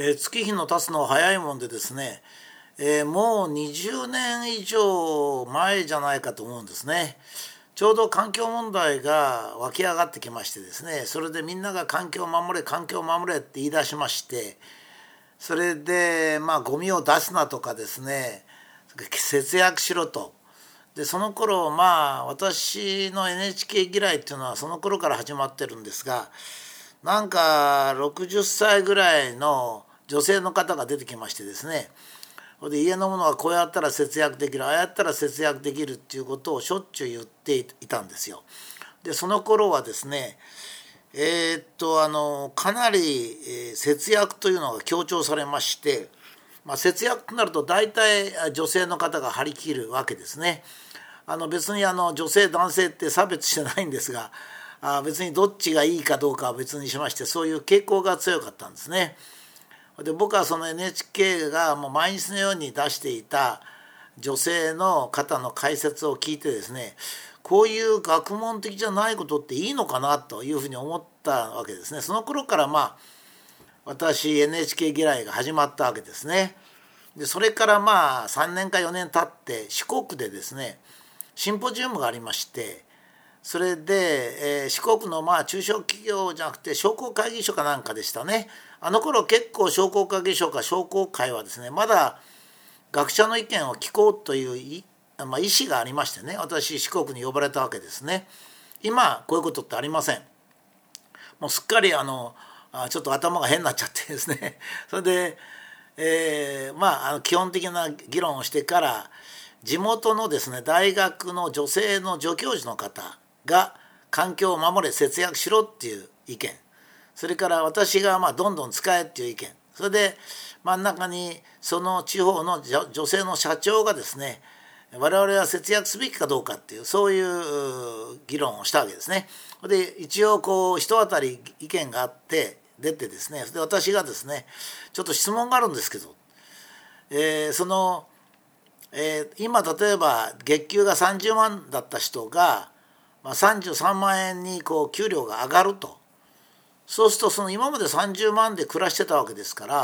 月日の経つのは早いもんでですね、もう20年以上前じゃないかと思うんですね。ちょうど環境問題が湧き上がってきましてですね、それでみんなが環境を守れ環境を守れって言い出しまして、それでゴミを出すなとかですね、節約しろと。でその頃私の NHK 嫌いっていうのはその頃から始まってるんですが、なんか60歳ぐらいの女性の方が出てきましてですね、で家のものはこうやったら節約できる、ああやったら節約できるっていうことをしょっちゅう言っていたんですよ。でその頃はですね、かなり節約というのが強調されまして、節約となると大体女性の方が張り切るわけですね。別に女性男性って差別してないんですが、別にどっちがいいかどうかは別にしまして、そういう傾向が強かったんですね。で僕はその NHK がもう毎日のように出していた女性の方の解説を聞いてですね、こういう学問的じゃないことっていいのかなというふうに思ったわけですね。その頃から私 NHK 嫌いが始まったわけですね。でそれから3年か4年経って四国でですねシンポジウムがありまして、それで、四国の中小企業じゃなくて商工会議所かなんかでしたね。あの頃結構商工会議所か商工会はですね、まだ学者の意見を聞こうという意思がありましてね、私四国に呼ばれたわけですね。今こういうことってありません。もうすっかりちょっと頭が変になっちゃってですねそれで、基本的な議論をしてから、地元のですね大学の女性の助教授の方が環境を守れ節約しろっていう意見、それから私がどんどん使えっていう意見、それで真ん中にその地方の女性の社長がですね、我々は節約すべきかどうかっていう、そういう議論をしたわけですね。で一応人当たり意見があって出てですね、で私がですね、ちょっと質問があるんですけど、今例えば月給が30万だった人が、33万円に給料が上がると。そうするとその今まで30万で暮らしてたわけですから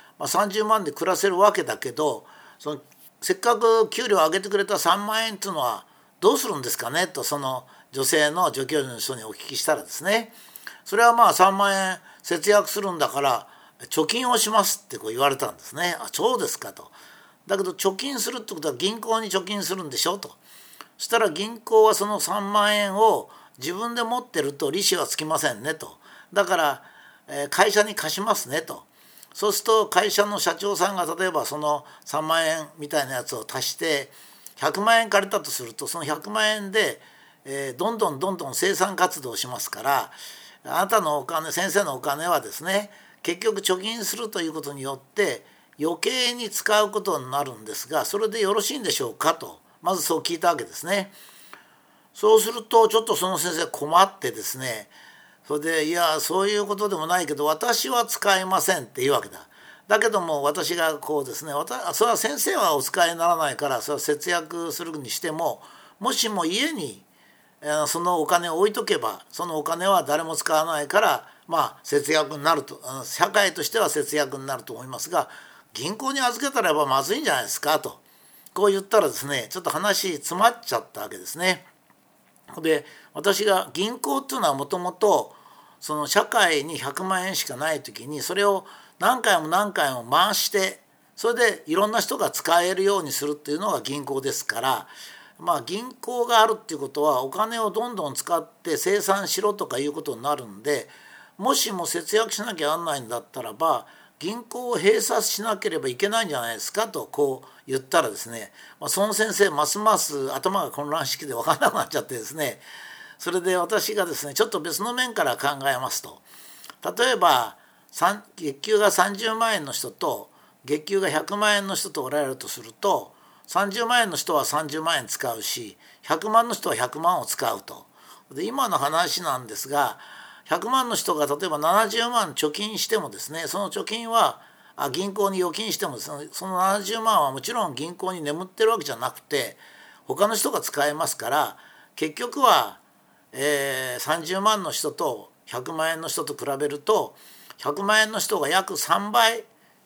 、30万で暮らせるわけだけど、せっかく給料を上げてくれた3万円っていうのはどうするんですかねと、その女性の助教授の人にお聞きしたらですね、それは3万円節約するんだから貯金をしますって言われたんですね。そうですかと。だけど貯金するってことは銀行に貯金するんでしょと。そしたら銀行はその3万円を自分で持ってると利子はつきませんねと。だから会社に貸しますねと。そうすると会社の社長さんが例えばその3万円みたいなやつを足して100万円借りたとすると、その100万円でどんどん生産活動しますから、あなたのお金、先生のお金はですね、結局貯金するということによって余計に使うことになるんですが、それでよろしいんでしょうかと、まずそう聞いたわけですね。そうするとちょっとその先生困ってですね、それでいやそういうことでもないけど私は使いませんって言うわけだ。だけども私がですね、それは先生はお使いにならないからそれは節約するにしても、もしも家にそのお金を置いとけば、そのお金は誰も使わないから節約になると、社会としては節約になると思いますが、銀行に預けたらまずいんじゃないですかと言ったらですね、ちょっと話詰まっちゃったわけですね。で私が銀行っていうのはもともとその社会に100万円しかない時にそれを何回も何回も回して、それでいろんな人が使えるようにするっていうのが銀行ですから、銀行があるっていうことはお金をどんどん使って生産しろとかいうことになるんで、もしも節約しなきゃなんないんだったら銀行を閉鎖しなければいけないんじゃないですかと言ったらですね、その先生ますます頭が混乱してきて分からなくなっちゃってですね、それで私がですねちょっと別の面から考えますと、例えば月給が30万円の人と月給が100万円の人とおられるとすると、30万円の人は30万円使うし100万の人は100万を使うと。で今の話なんですが、100万の人が例えば70万貯金してもですね、その貯金は銀行に預金してもですね、その70万はもちろん銀行に眠ってるわけじゃなくて他の人が使えますから、結局は、30万の人と100万円の人と比べると100万円の人が約3倍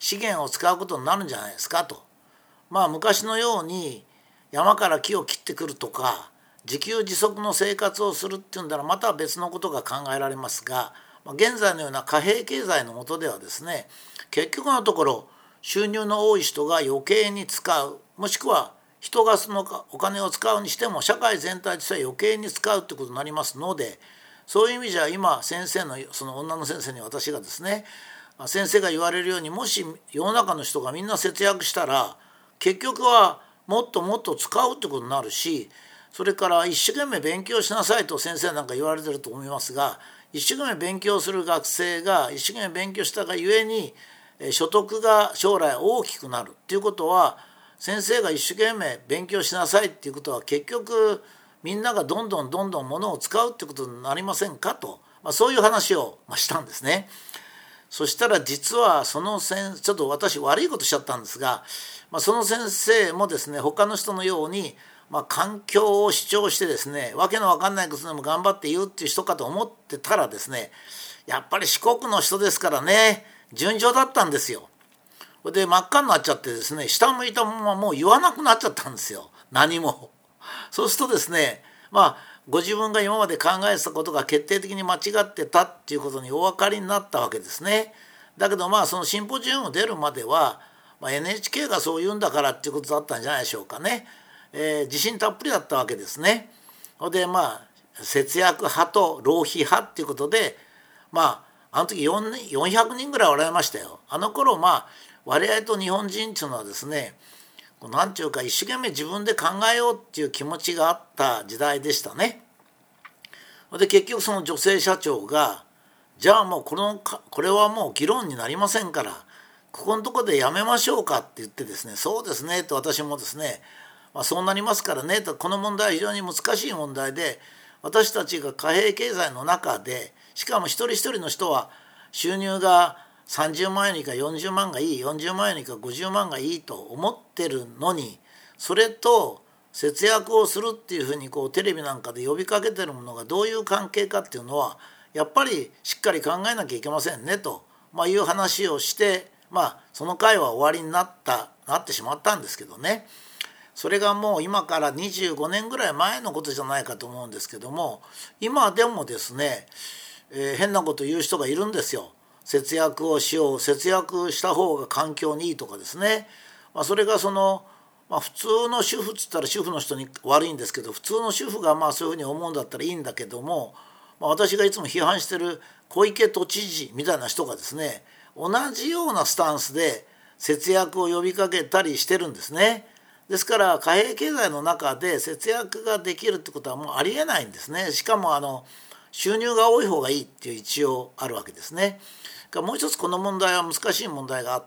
資源を使うことになるんじゃないですかと。昔のように山から木を切ってくるとか自給自足の生活をするっていうんならまた別のことが考えられますが、現在のような貨幣経済の下ではですね、結局のところ収入の多い人が余計に使う、もしくは人がそのお金を使うにしても社会全体としては余計に使うということになりますので、そういう意味じゃ今先生のその女の先生に私がですね、先生が言われるようにもし世の中の人がみんな節約したら結局はもっともっと使うってことになるし、それから一生懸命勉強しなさいと先生なんか言われてると思いますが、一生懸命勉強する学生が一生懸命勉強したがゆえに所得が将来大きくなるっていうことは、先生が一生懸命勉強しなさいっていうことは結局みんながどんどんどんどんものを使うってことになりませんかと、そういう話をしたんですね。そしたら実はちょっと私悪いことしちゃったんですが、その先生もですね他の人のように、環境を主張してですねわけのわかんないことでも頑張って言うっていう人かと思ってたらですね、やっぱり四国の人ですからね順調だったんですよ。で真っ赤になっちゃってですね、下向いたままもう言わなくなっちゃったんですよ、何も。そうするとですね、ご自分が今まで考えてたことが決定的に間違ってたっていうことにお分かりになったわけですね。だけどそのシンポジウム出るまでは、NHK がそう言うんだからっていうことだったんじゃないでしょうかね。自信たっぷりだったわけですね。で節約派と浪費派っていうことであの時400人ぐらいおられましたよ。あの頃割合と日本人っていうのはですね、なんていうか一生懸命自分で考えようっていう気持ちがあった時代でしたね。で結局その女性社長がじゃあもうこれはもう議論になりませんからここのところでやめましょうかって言ってですね、そうですねと私もですね、そうなりますからねと、この問題は非常に難しい問題で、私たちが貨幣経済の中でしかも一人一人の人は収入が30万円にか40万がいい、40万円にか50万がいいと思ってるのに、それと節約をするっていうふうにテレビなんかで呼びかけてるものがどういう関係かっていうのはやっぱりしっかり考えなきゃいけませんねと、いう話をして、その回は終わりになってしまったんですけどね。それがもう今から25年ぐらい前のことじゃないかと思うんですけども、今でもですね、変なこと言う人がいるんですよ。節約をしよう、節約した方が環境にいいとかですね。それが普通の主婦っつったら主婦の人に悪いんですけど、普通の主婦がそういうふうに思うんだったらいいんだけども、私がいつも批判してる小池都知事みたいな人がですね、同じようなスタンスで節約を呼びかけたりしてるんですね。ですから貨幣経済の中で節約ができるってことはもうありえないんですね。しかも収入が多い方がいいっていう一応あるわけですね。もう一つこの問題は難しい問題があって、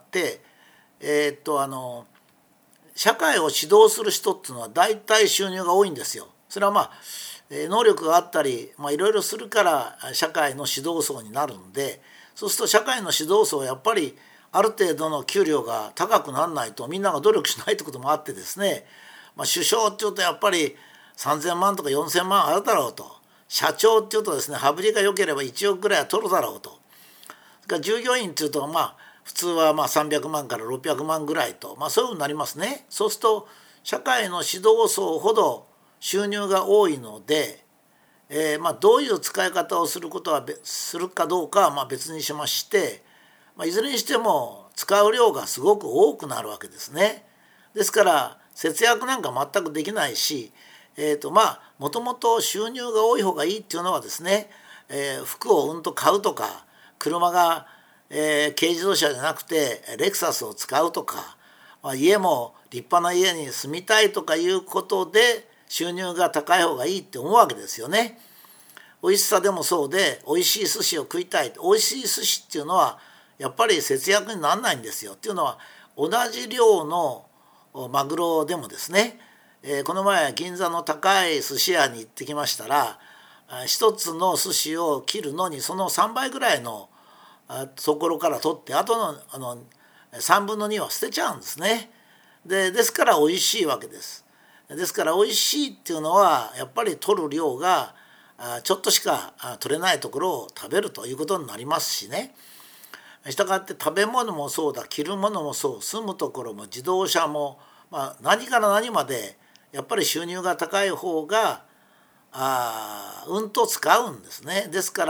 社会を指導する人っていうのは大体収入が多いんですよ。それは能力があったりいろいろするから社会の指導層になるんで、そうすると社会の指導層はやっぱりある程度の給料が高くならないとみんなが努力しないってこともあってですね、首相っていうとやっぱり3,000万とか4,000万あるだろうと、社長っていうとですね羽振りが良ければ1億ぐらいは取るだろうと、それから従業員っていうと普通は300万から600万ぐらいと、そういうふうになりますね。そうすると社会の指導層ほど収入が多いので、どういう使い方をするかどうかは別にしまして、いずれにしても使う量がすごく多くなるわけですね。ですから節約なんか全くできないし、もともと収入が多い方がいいっていうのはですね、服をうんと買うとか、車が、軽自動車じゃなくてレクサスを使うとか、家も立派な家に住みたいとかいうことで収入が高い方がいいって思うわけですよね。美味しさでもそうで、美味しい寿司を食いたい、美味しい寿司っていうのはやっぱり節約にならないんですよ。っていうのは同じ量のマグロでもですね、この前銀座の高い寿司屋に行ってきましたら、一つの寿司を切るのにその3倍ぐらいのところから取ってあとの3分の2は捨てちゃうんですね。ですから美味しいわけです。ですから美味しいっていうのはやっぱり取る量がちょっとしか取れないところを食べるということになりますしね。 したがって食べ物もそうだ、着るものもそう、住むところも自動車も、何から何までやっぱり収入が高い方がうんと使うんですね。ですから、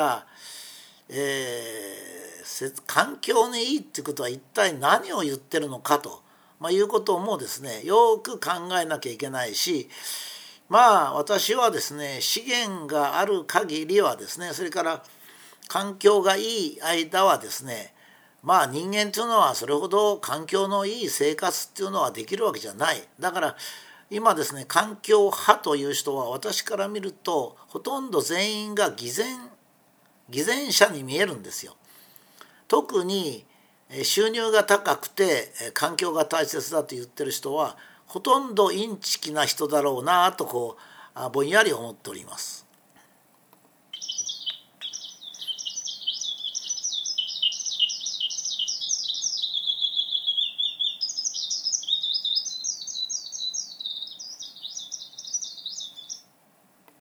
環境にいいっていうことは一体何を言ってるのかと、いうこともですねよく考えなきゃいけないし、私はですね資源がある限りはですね、それから環境がいい間はですね、人間というのはそれほど環境のいい生活っていうのはできるわけじゃない。だから今ですね環境派という人は私から見るとほとんど全員が偽善者に見えるんですよ。特に収入が高くて環境が大切だと言ってる人はほとんどインチキな人だろうなとぼんやり思っております。